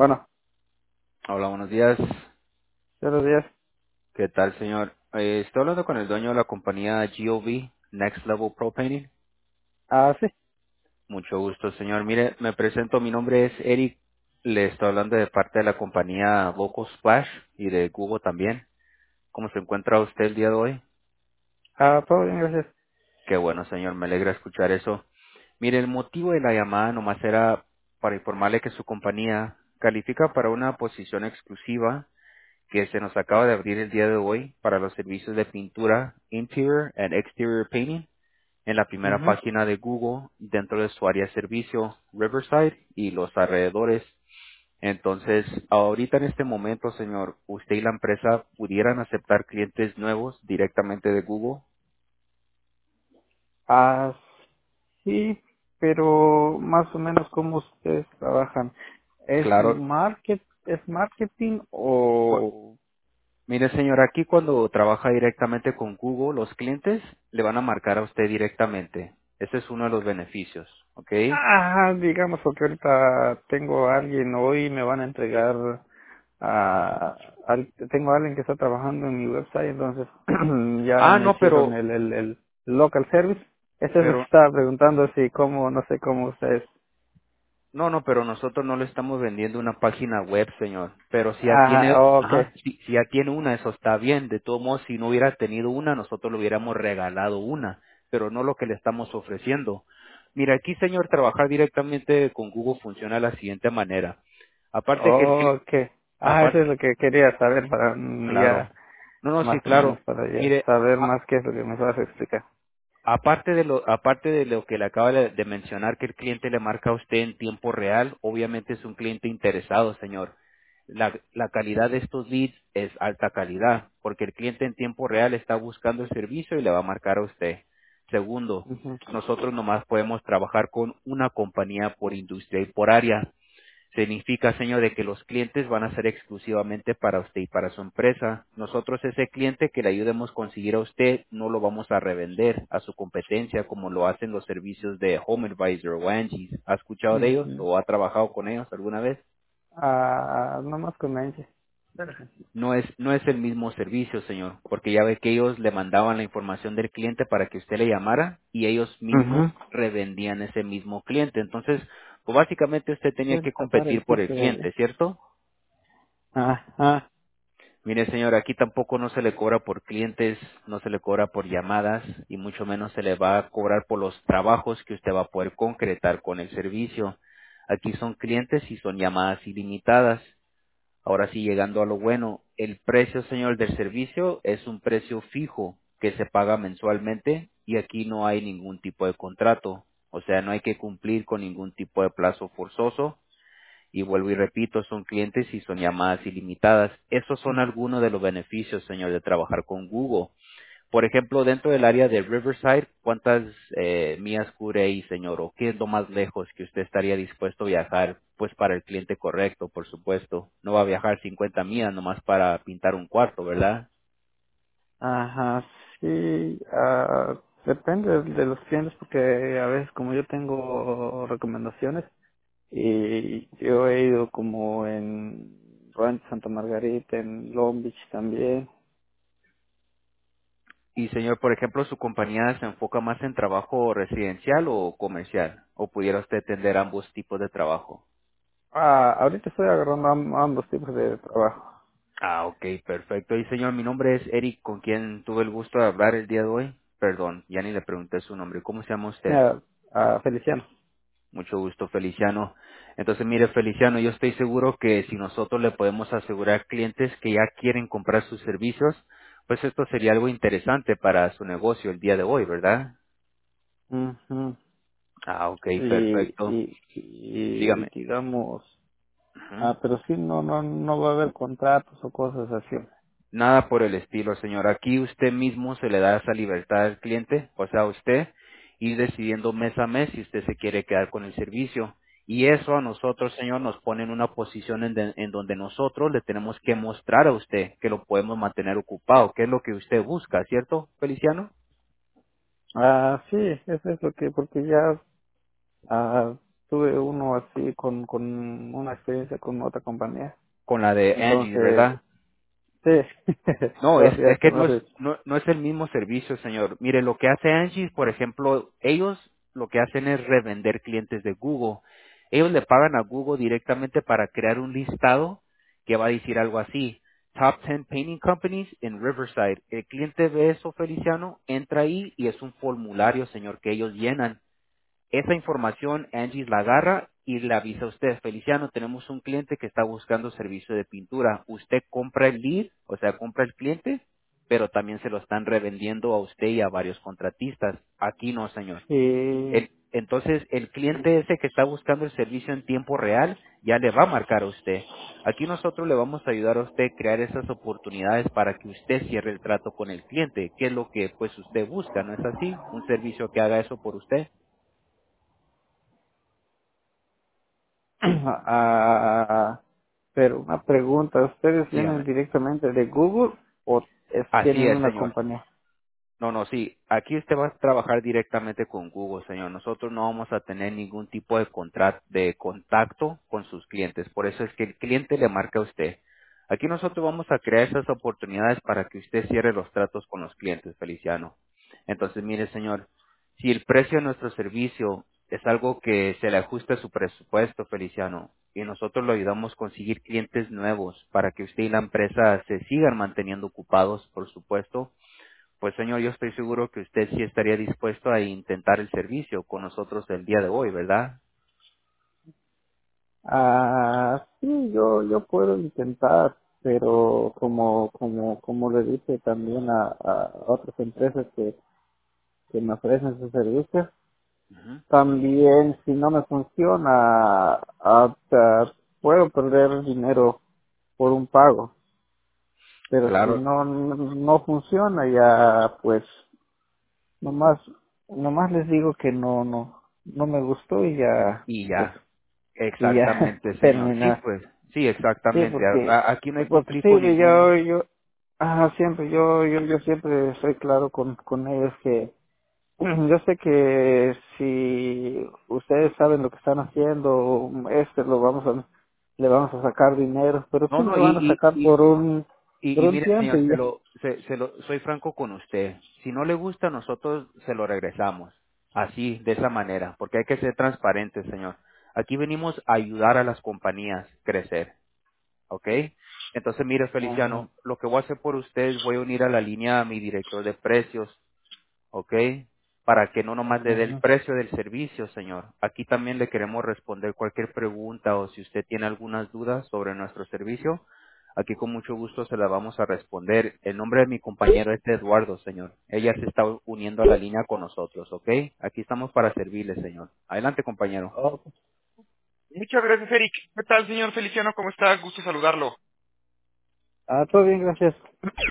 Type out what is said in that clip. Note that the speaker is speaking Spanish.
Bueno, Hola, buenos días. buenos días. ¿Qué tal, señor? Estoy hablando con el dueño de la compañía GOV, Next Level Pro Painting. Ah, sí. Mucho gusto, señor. Mire, me presento, mi nombre es Eric. Le estoy hablando de parte de la compañía Vocal Splash y de Google también. ¿Cómo se encuentra usted el día de hoy? Todo bien, gracias. Qué bueno, señor. Me alegra escuchar eso. Mire, el motivo de la llamada nomás era para informarle que su compañía califica para una posición exclusiva que se nos acaba de abrir el día de hoy para los servicios de pintura Interior and Exterior Painting en la primera Ujú. página de Google dentro de su área de servicio Riverside y los alrededores. Entonces, ahorita en este momento, señor, usted y la empresa pudieran aceptar clientes nuevos directamente de Google. Ah, sí, pero más o menos cómo ustedes trabajan. Claro. Es marketing Bu- o...? Mire, señor, aquí cuando trabaja directamente con Google, los clientes le van a marcar a usted directamente. Ese es uno de los beneficios, ¿ok? Digamos porque ahorita tengo a alguien hoy me van a entregar tengo a alguien que está trabajando en mi website, entonces ya Ah, me no, hicieron el local service. Eso es lo que pero estaba preguntando, si cómo, no sé cómo ustedes. No, pero nosotros no le estamos vendiendo una página web, señor. Pero si ya tiene, Okay. si ya tiene una, eso está bien. De todos modos, si no hubiera tenido una, nosotros le hubiéramos regalado una, pero no lo que le estamos ofreciendo. Mira, aquí, señor, trabajar directamente con Google funciona de la siguiente manera. Aparte que Okay. Eso aparte, es lo que quería saber para claro. ya No, no, sí, más o menos claro. para ya Mire, saber más qué es lo que me vas a explicar. aparte de lo que le acaba de mencionar, que el cliente le marca a usted en tiempo real, obviamente es un cliente interesado, señor. La calidad de estos leads es alta calidad, porque el cliente en tiempo real está buscando el servicio y le va a marcar a usted. Segundo, Ujú, nosotros nomás podemos trabajar con una compañía por industria y por área. Significa, señor, de que los clientes van a ser exclusivamente para usted y para su empresa. Nosotros ese cliente que le ayudemos a conseguir a usted no lo vamos a revender a su competencia como lo hacen los servicios de Home Advisor o Angie. ¿Ha escuchado de ellos ujú. o ha trabajado con ellos alguna vez? No más convence. No es el mismo servicio, señor, porque ya ve que ellos le mandaban la información del cliente para que usted le llamara y ellos mismos Ujú. revendían ese mismo cliente. Entonces, pues básicamente usted tenía Quiero que tapar el competir por el piso de allá. cliente, ¿cierto? Ajá. Mire, señor, aquí tampoco no se le cobra por clientes, no se le cobra por llamadas y mucho menos se le va a cobrar por los trabajos que usted va a poder concretar con el servicio. Aquí son clientes y son llamadas ilimitadas. Ahora sí, llegando a lo bueno, el precio, señor, del servicio es un precio fijo que se paga mensualmente y aquí no hay ningún tipo de contrato. O sea, no hay que cumplir con ningún tipo de plazo forzoso y vuelvo y repito, son clientes y son llamadas ilimitadas. Esos son algunos de los beneficios, señor, de trabajar con Google. Por ejemplo, dentro del área de Riverside, ¿cuántas millas cubre ahí, señor? ¿O qué es lo más lejos que usted estaría dispuesto a viajar? Pues para el cliente correcto, por supuesto. No va a viajar 50 millas nomás para pintar un cuarto, ¿verdad? Ajá, sí, depende de los clientes porque a veces como yo tengo recomendaciones y yo he ido como en Rancho Santa Margarita, en Long Beach también. Y, señor, por ejemplo, ¿su compañía se enfoca más en trabajo residencial o comercial? ¿O pudiera usted atender ambos tipos de trabajo? Ahorita estoy agarrando ambos tipos de trabajo. Ah, ok, perfecto. Y señor, mi nombre es Eric, con quien tuve el gusto de hablar el día de hoy. Perdón, ya ni le pregunté su nombre. ¿Cómo se llama usted? Mira, Feliciano. Mucho gusto, Feliciano. Entonces, mire, Feliciano, yo estoy seguro que si nosotros le podemos asegurar clientes que ya quieren comprar sus servicios, pues esto sería algo interesante para su negocio el día de hoy, ¿verdad? Ujú. Ah, ok, y, perfecto. y, y Dígame. digamos, Ujú. pero sí, no va a haber contratos o cosas así. Nada por el estilo, señor. Aquí usted mismo se le da esa libertad al cliente, o sea, a usted, ir decidiendo mes a mes si usted se quiere quedar con el servicio. Y eso a nosotros, señor, nos pone en una posición en donde nosotros le tenemos que mostrar a usted que lo podemos mantener ocupado, que es lo que usted busca, ¿cierto, Feliciano? Sí, eso es lo que, porque ya tuve uno así con una experiencia con otra compañía. Con la de Angie, Entonces, ¿verdad? sí, No, todavía es se que me hace. no es el mismo servicio, señor. Mire, lo que hace Angie, por ejemplo, ellos lo que hacen es revender clientes de Google. Ellos le pagan a Google directamente para crear un listado que va a decir algo así. Top 10 Painting Companies in Riverside. El cliente ve eso, Feliciano, entra ahí y es un formulario, señor, que ellos llenan. Esa información Angie la agarra y le avisa a usted, Feliciano, tenemos un cliente que está buscando servicio de pintura. Usted compra el lead, o sea, compra el cliente, pero también se lo están revendiendo a usted y a varios contratistas. Aquí no, señor. Y, Entonces, el cliente ese que está buscando el servicio en tiempo real ya le va a marcar a usted. Aquí nosotros le vamos a ayudar a usted a crear esas oportunidades para que usted cierre el trato con el cliente, que es lo que pues usted busca, ¿no es así? Un servicio que haga eso por usted. ah, pero una pregunta, ¿ustedes vienen Dígame. directamente de Google o Así tienen es, una señor. compañía? No, no, sí. Aquí usted va a trabajar directamente con Google, señor. Nosotros no vamos a tener ningún tipo de contacto con sus clientes. Por eso es que el cliente le marca a usted. Aquí nosotros vamos a crear esas oportunidades para que usted cierre los tratos con los clientes, Feliciano. Entonces, mire, señor, si el precio de nuestro servicio es algo que se le ajuste a su presupuesto, Feliciano, y nosotros lo ayudamos a conseguir clientes nuevos para que usted y la empresa se sigan manteniendo ocupados, por supuesto, pues señor, yo estoy seguro que usted sí estaría dispuesto a intentar el servicio con nosotros el día de hoy, ¿verdad? Sí, yo puedo intentar, pero como le dije también a otras empresas que me ofrecen sus servicios, Ujú. también si no me funciona, puedo perder dinero por un pago, pero si Claro, no funciona ya pues nomás nomás les digo que no me gustó y ya y pues ya, y ya exactamente, señor. Sí, terminar. pues, sí, Sí, exactamente. porque Aquí no hay porque sí, conflicto ninguno. siempre yo siempre soy claro con ellos que yo sé que si ustedes saben lo que están haciendo, le vamos a sacar dinero, pero sí No, me no, van a sacar por y un mire, tiempo señor, y ya. soy franco con usted. Si no le gusta, nosotros se lo regresamos. Así, de esa manera, porque hay que ser transparentes, señor. Aquí venimos a ayudar a las compañías a crecer. ¿Ok? Entonces, mire, Ajá, Feliciano, lo que voy a hacer por usted es voy a unir a la línea a mi director de precios, ¿ok? Para que no nomás le dé el ajá. precio del servicio, señor. Aquí también le queremos responder cualquier pregunta o si usted tiene algunas dudas sobre nuestro servicio, aquí con mucho gusto se la vamos a responder. El nombre de mi compañero es Eduardo, señor. Ella se está uniendo a la línea con nosotros, ¿ok? Aquí estamos para servirle, señor. Adelante, compañero. Oh, Muchas gracias, Eric. ¿Qué tal, señor Feliciano? ¿Cómo está? Gusto saludarlo. todo bien, gracias.